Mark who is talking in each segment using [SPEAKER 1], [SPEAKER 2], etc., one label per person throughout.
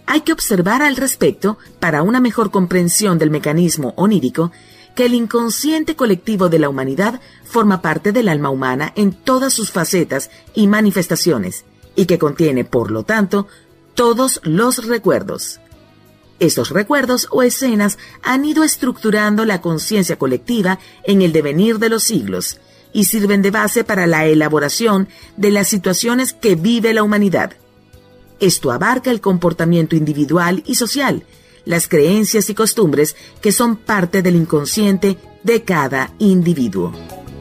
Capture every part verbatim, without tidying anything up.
[SPEAKER 1] Hay que observar al respecto, para una mejor comprensión del mecanismo onírico, que el inconsciente colectivo de la humanidad forma parte del alma humana en todas sus facetas y manifestaciones, y que contiene, por lo tanto, todos los recuerdos. Estos recuerdos o escenas han ido estructurando la conciencia colectiva en el devenir de los siglos y sirven de base para la elaboración de las situaciones que vive la humanidad. Esto abarca el comportamiento individual y social, las creencias y costumbres que son parte del inconsciente de cada individuo.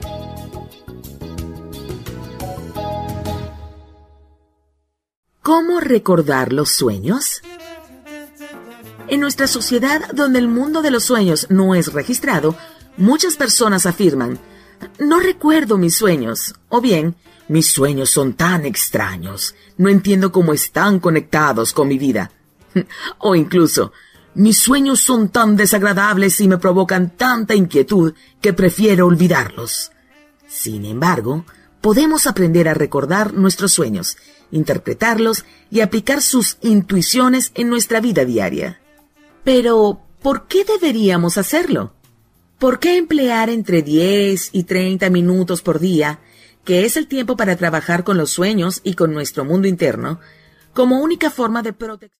[SPEAKER 1] ¿Cómo recordar los sueños? En nuestra sociedad, donde el mundo de los sueños no es registrado, muchas personas afirman: no recuerdo mis sueños, o bien, mis sueños son tan extraños, no entiendo cómo están conectados con mi vida. O incluso, mis sueños son tan desagradables y me provocan tanta inquietud que prefiero olvidarlos. Sin embargo, podemos aprender a recordar nuestros sueños, interpretarlos y aplicar sus intuiciones en nuestra vida diaria. Pero, ¿por qué deberíamos hacerlo? ¿Por qué emplear entre diez y treinta minutos por día, que es el tiempo para trabajar con los sueños y con nuestro mundo interno, como única forma de protección?